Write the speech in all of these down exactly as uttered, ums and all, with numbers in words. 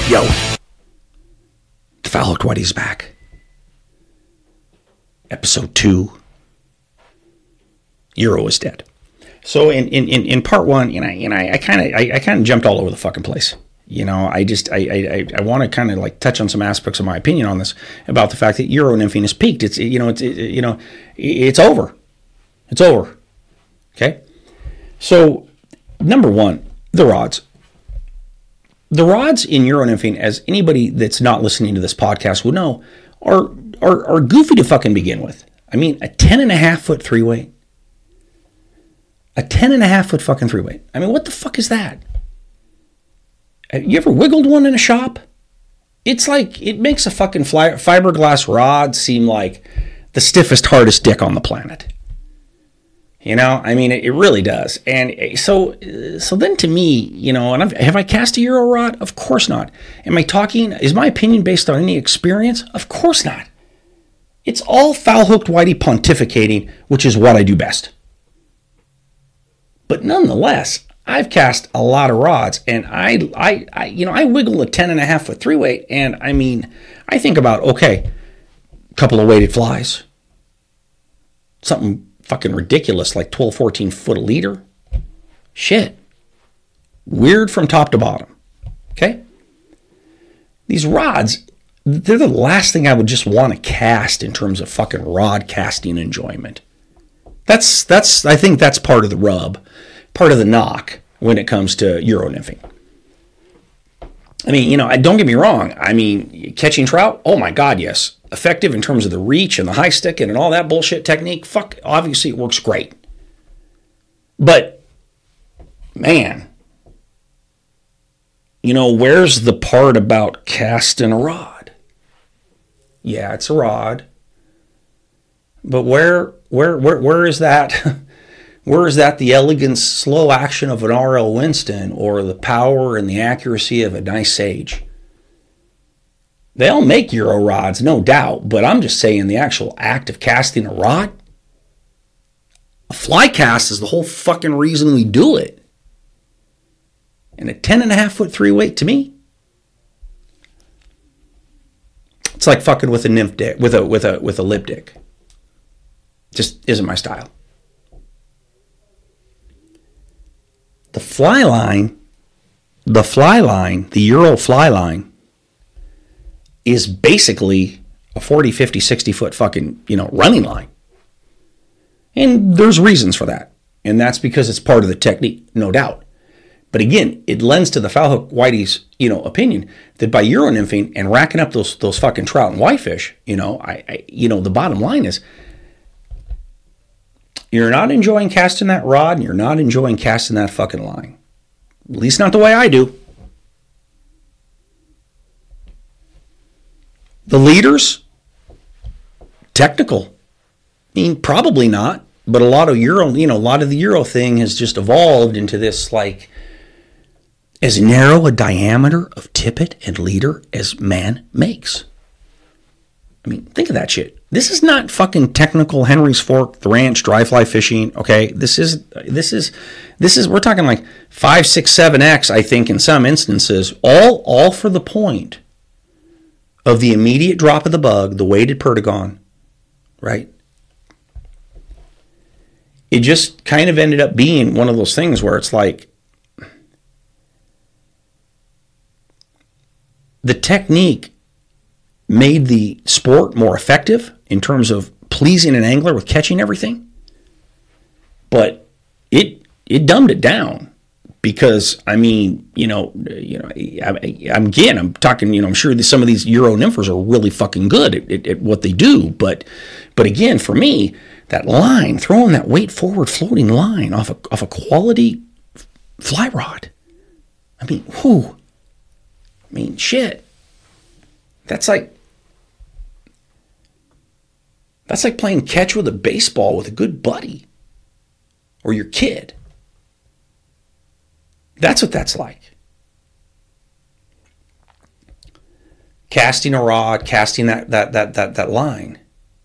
Yo, the Foul Hooked Whitey's back. Episode two. Euro is dead. So in in, in, in part one, you know, you know, I kind of I, I kind of jumped all over the fucking place. You know, I just I I, I want to kind of like touch on some aspects of my opinion on this about the fact that Euro nymphing has peaked. It's you know it's it, you know it's over. It's over. Okay. So number one, the rods. The rods in Euro nymphing, as anybody that's not listening to this podcast would know, are, are are goofy to fucking begin with. I mean, a ten and a half foot three weight, a ten and a half foot fucking three weight. I mean, what the fuck is that? Have you ever wiggled one in a shop? It's like it makes a fucking fly, fiberglass rod seem like the stiffest, hardest dick on the planet. You know, I mean, it, it really does. And so, so then to me, you know, and I've, have I cast a Euro rod? Of course not. Am I talking, is my opinion based on any experience? Of course not. It's all Foul Hooked Whitey pontificating, which is what I do best. But nonetheless, I've cast a lot of rods, and I, I, I you know, I wiggle a ten and a half foot three weight, and I mean, I think about, okay, a couple of weighted flies, something fucking ridiculous, like twelve, fourteen foot a leader. Shit. Weird from top to bottom. Okay? These rods, they're the last thing I would just want to cast in terms of fucking rod casting enjoyment. That's, that's, I think that's part of the rub, part of the knock when it comes to Euro nymphing. I mean, you know, don't get me wrong. I mean, catching trout, oh my God, yes. Effective in terms of the reach and the high stick and all that bullshit technique. Fuck, obviously it works great. But, man, you know, where's the part about casting a rod? Yeah, it's a rod. But where, where, where, where is that? Where is that the elegant, slow action of an R L Winston or the power and the accuracy of a nice Sage? They'll make Euro rods, no doubt, but I'm just saying the actual act of casting a rod, a fly cast is the whole fucking reason we do it. And a ten and a half foot three weight to me, it's like fucking with a nymph dick, with a with a with a lip dick. Just isn't my style. The fly line, the fly line, the Euro fly line is basically a forty, fifty, sixty foot fucking, you know, running line. And there's reasons for that. And that's because it's part of the technique, no doubt. But again, it lends to the Foul Hooked Whitey's, you know, opinion that by Euro nymphing and racking up those those fucking trout and whitefish, you know, I, I you know, the bottom line is you're not enjoying casting that rod and you're not enjoying casting that fucking line. At least not the way I do. The leaders, technical. I mean, probably not, but a lot of Euro, you know, a lot of the Euro thing has just evolved into this like as narrow a diameter of tippet and leader as man makes. I mean, think of that shit. This is not fucking technical Henry's Fork, the ranch, dry fly fishing. Okay, this is this is this is we're talking like five, six, seven x. I think in some instances, all all for the point of the immediate drop of the bug, the weighted perdigon, right? It just kind of ended up being one of those things where it's like the technique made the sport more effective in terms of pleasing an angler with catching everything, but it it dumbed it down. Because, I mean, you know, you know, I, I'm, again, I'm talking, you know, I'm sure that some of these Euro nymphers are really fucking good at, at, at what they do. But, but again, for me, that line, throwing that weight forward floating line off a, off a quality fly rod. I mean, whew. I mean, shit. That's like, that's like playing catch with a baseball with a good buddy or your kid. That's what that's like. Casting a rod, casting that that that that that line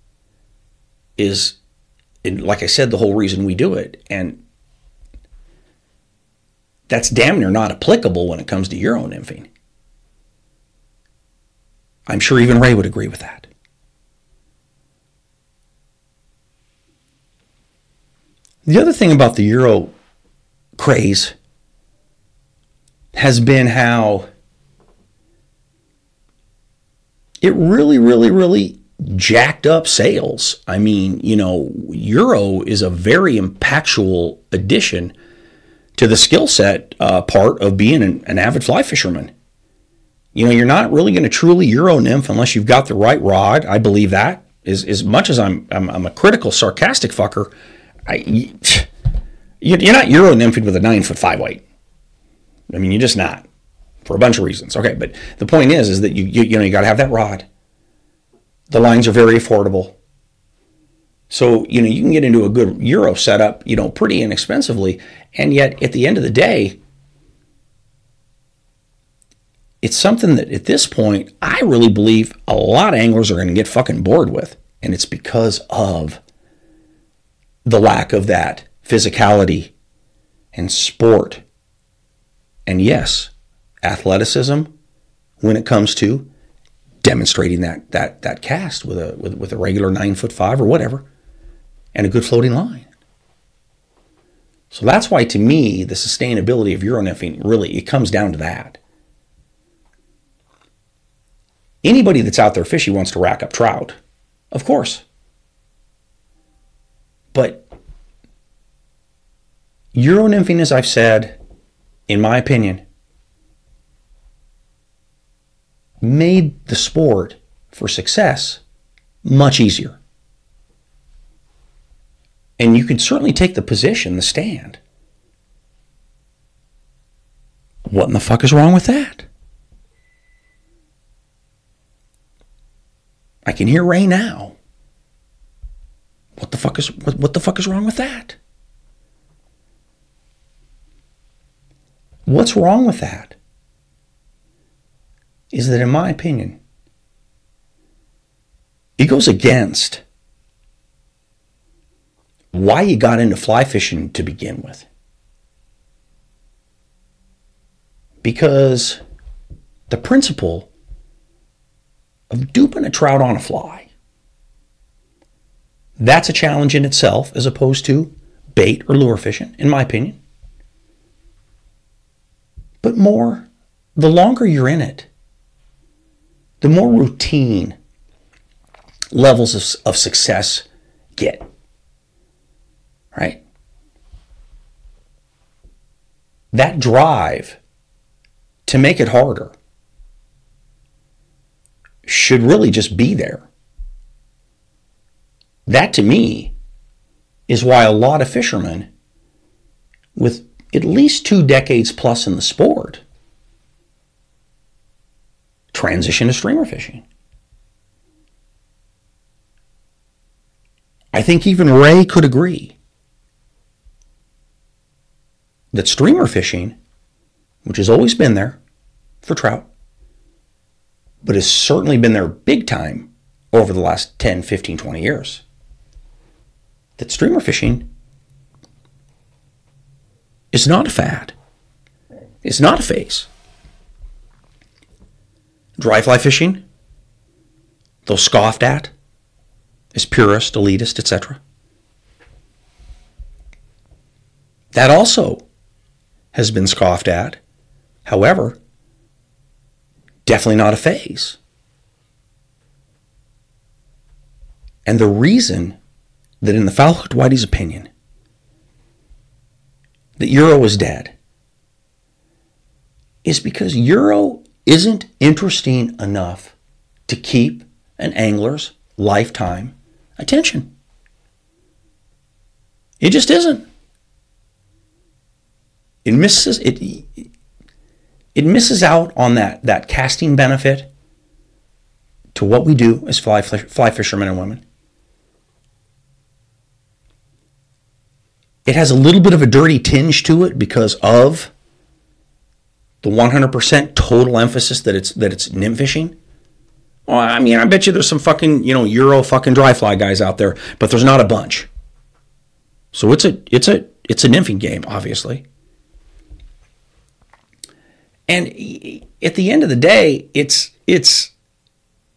is, like I said, the whole reason we do it. And that's damn near not applicable when it comes to Euro nymphing. I'm sure even Ray would agree with that. The other thing about the Euro craze has been how it really, really, really jacked up sales. I mean, you know, Euro is a very impactful addition to the skill set uh, part of being an, an avid fly fisherman. You know, you're not really going to truly Euro nymph unless you've got the right rod. I believe that. As, as much as I'm, I'm I'm a critical, sarcastic fucker, I, you're not Euro nymphing with a nine foot five weight. I mean, you're just not, for a bunch of reasons. Okay, but the point is, is that you you, you know you got to have that rod. The lines are very affordable, so you know you can get into a good Euro setup, you know, pretty inexpensively, and yet at the end of the day, it's something that at this point I really believe a lot of anglers are going to get fucking bored with, and it's because of the lack of that physicality and sport. And yes, athleticism when it comes to demonstrating that that that cast with a with, with a regular nine foot five or whatever, and a good floating line. So that's why, to me, the sustainability of Euro nymphing really it comes down to that. Anybody that's out there fishing wants to rack up trout, of course, but Euro nymphing, as I've said, in my opinion, made the sport for success much easier. And you can certainly take the position, the stand. What in the fuck is wrong with that? I can hear Ray now. What the fuck is what, what the fuck is wrong with that? What's wrong with that is that, in my opinion, it goes against why you got into fly fishing to begin with. Because the principle of duping a trout on a fly, that's a challenge in itself as opposed to bait or lure fishing, in my opinion. But more, the longer you're in it, the more routine levels of, of success get. Right? That drive to make it harder should really just be there. That, to me, is why a lot of fishermen with at least two decades plus in the sport transition to streamer fishing. I think even Ray could agree that streamer fishing, which has always been there for trout, but has certainly been there big time over the last ten, fifteen, twenty years, that streamer fishing is not a fad. It's not a phase. Dry fly fishing, though scoffed at as purist, elitist, et cetera, that also has been scoffed at. However, definitely not a phase. And the reason that, in the foul-hooked whitey's opinion, that Euro is dead is because Euro isn't interesting enough to keep an angler's lifetime attention. It just isn't. It misses it. It misses out on that that casting benefit to what we do as fly fly fishermen and women. It has a little bit of a dirty tinge to it because of the one hundred percent total emphasis that it's that it's nymph fishing. Well, I mean, I bet you there's some fucking, you know, Euro fucking dry fly guys out there, but there's not a bunch. So it's a it's a it's a nymphing game, obviously. And at the end of the day, it's it's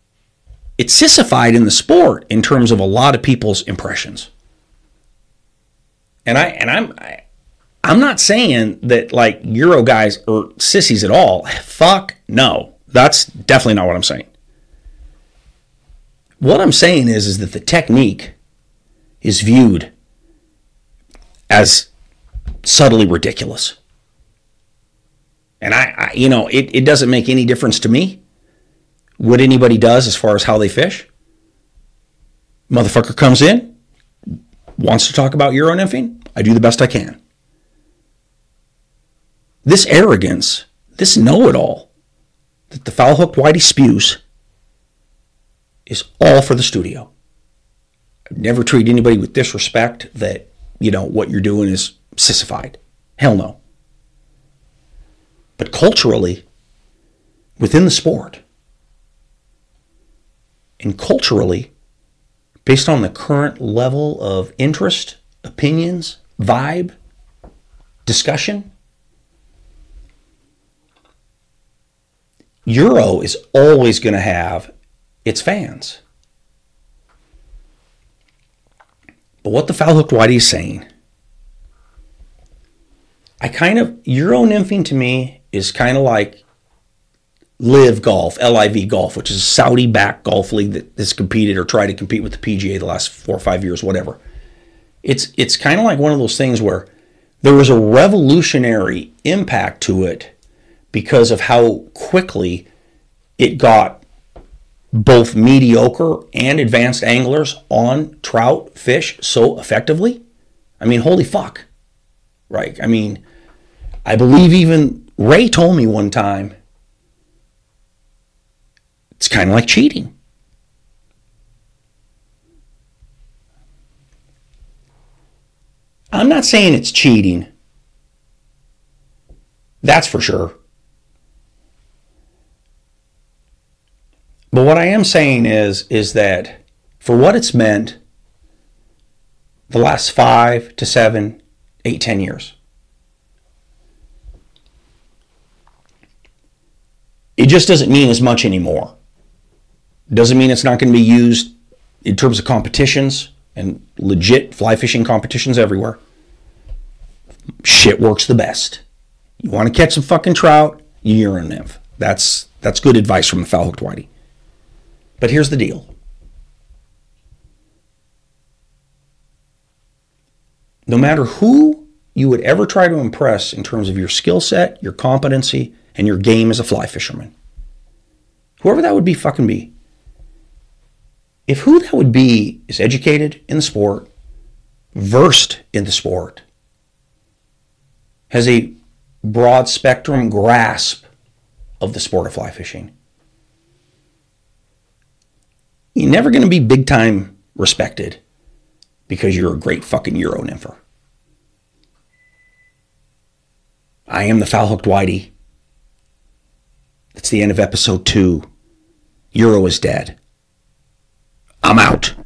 it's sissified in the sport in terms of a lot of people's impressions. And I and I'm I, I'm not saying that like Euro guys are sissies at all. Fuck no. That's definitely not what I'm saying. What I'm saying is, is that the technique is viewed as subtly ridiculous. And I, I you know, it, it doesn't make any difference to me what anybody does as far as how they fish. Motherfucker comes in, wants to talk about Euro nymphing, I do the best I can. This arrogance, this know-it-all that the foul-hooked whitey spews is all for the studio. I've never treated anybody with disrespect that, you know, what you're doing is sissified. Hell no. But culturally, within the sport, and culturally, based on the current level of interest, opinions, vibe, discussion, Euro is always going to have its fans. But what the foul-hooked whitey is saying, I kind of, Euro nymphing to me is kind of like Live Golf, L I V Golf, which is a Saudi-backed golf league that has competed or tried to compete with the P G A the last four or five years, whatever. It's, it's kind of like one of those things where there was a revolutionary impact to it because of how quickly it got both mediocre and advanced anglers on trout fish so effectively. I mean, holy fuck. Right? I mean, I believe even Ray told me one time, it's kind of like cheating. I'm not saying it's cheating. That's for sure. But what I am saying is, is that for what it's meant the last five to seven, eight, ten years, it just doesn't mean as much anymore. Doesn't mean it's not going to be used in terms of competitions and legit fly fishing competitions everywhere. Shit works the best. You want to catch some fucking trout, you Euro nymph. That's that's good advice from the foul-hooked whitey. But here's the deal. No matter who you would ever try to impress in terms of your skill set, your competency, and your game as a fly fisherman, whoever that would be fucking be, if who that would be is educated in the sport, versed in the sport, has a broad spectrum grasp of the sport of fly fishing, you're never going to be big time respected because you're a great fucking Euro nympher. I am the foul-hooked whitey. That's the end of episode two. Euro is dead. I'm out.